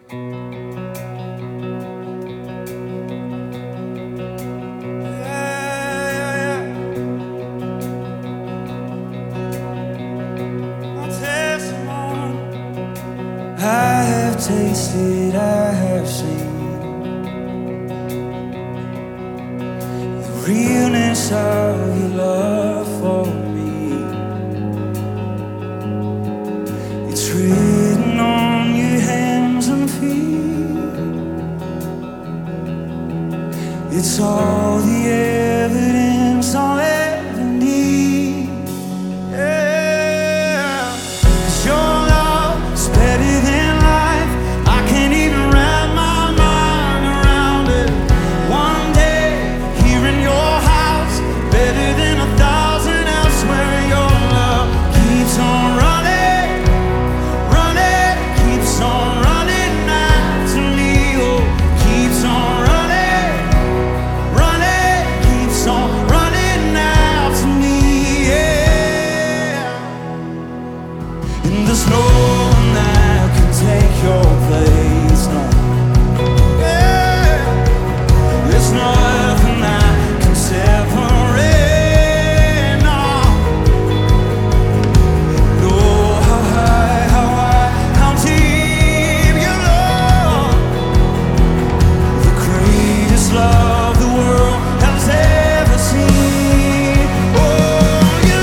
I have tasted, I have seen the realness of your love for me. It's written on your hands and feet. It's all the evidence I'll ever need. Yeah, 'cause your love is better than life. I can't even wrap my mind around it. One day here in your house, better than 1,000 elsewhere. Your love keeps on running, running, keeps on running after me. Oh, keeps on running, running, keeps on running after me. Yeah, and there's no one that can take your place. No, yeah, there's nothing that can separate. No, no, how high, how wide, how deep your love, the greatest love the world has ever seen. Oh, your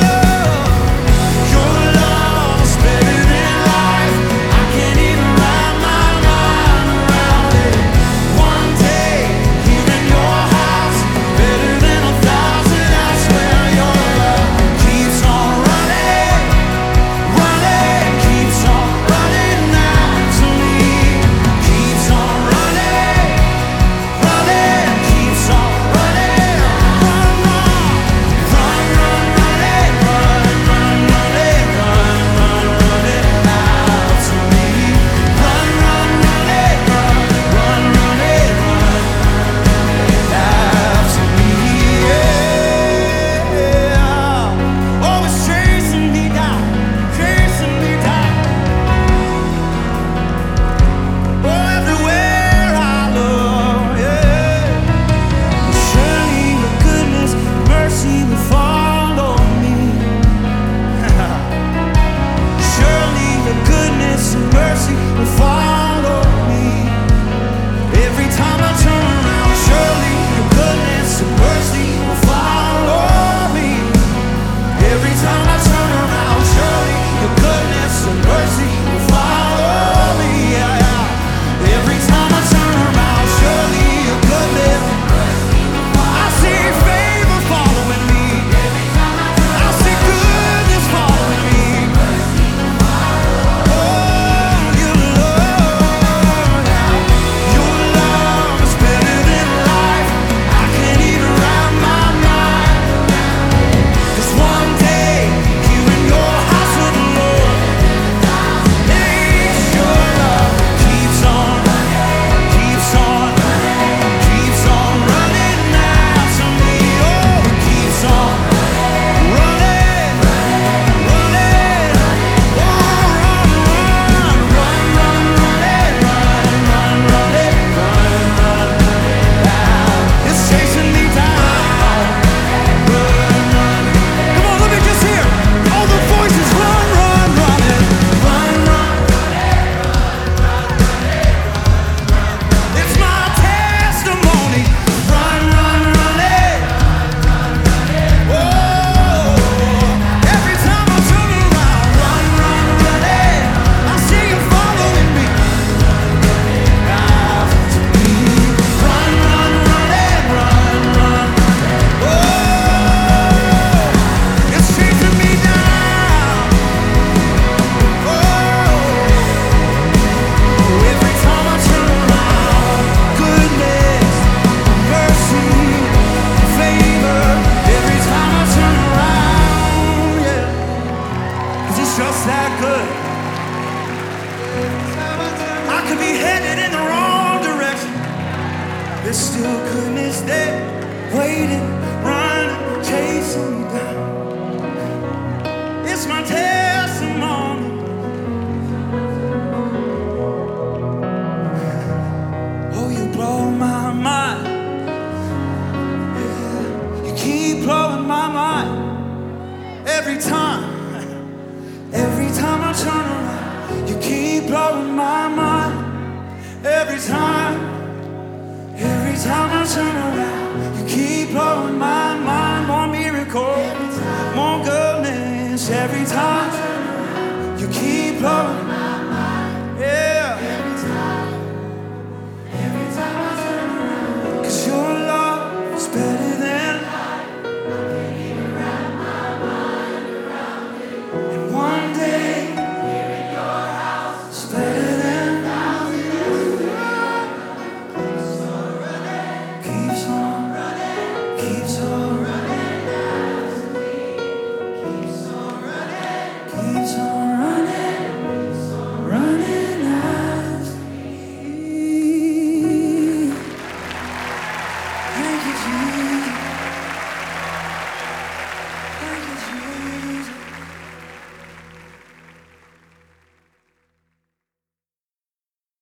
love is better than life. I can't even wrap my mind around it. One day here in your house, better than 1,000 elsewhere. Your love keeps on running, running, keeps on running after me. Keeps on running, running, keeps on running. Run, run, run, run, running, run, run, running, run, run, running after me. Run, run, running, run, run, running, run after me. Yeah, always chasing me down, chasing me down. Oh, everywhere I look, yeah. Surely your goodness, mercy will follow me. Surely your goodness and mercy will follow me. Every time I turn around, surely your goodness and mercy will follow me. Every time I turn around, surely your goodness and mercy will follow me. Yeah, yeah. Every time I turn around, surely your goodness. I see favor following me. I see goodness following me. Oh, your love is better than life. I can't even wrap my mind. 'Cause one day here in your house with the Lord, it's your love keeps on, keeps on, keeps on running after me. Oh, it keeps on running, running. Oh, run, run, run, run, running, run, run, running, run, run, running. It's chasing me down. Run, run. Come on, let me just hear all the voices. Run, run, running, run, run. It's my testimony. Run, run, running. Oh, every time I turn around, run, run, running. I see you following me. After me. Run, run, running, run, run. Oh, it's chasing me down. Oh, every time I turn around, goodness, mercy, favor. Every time I turn around, yeah, 'cause it's just that good. I could be headed in the wrong direction. There's still goodness there, waiting, running, chasing me down. It's my testimony. Every time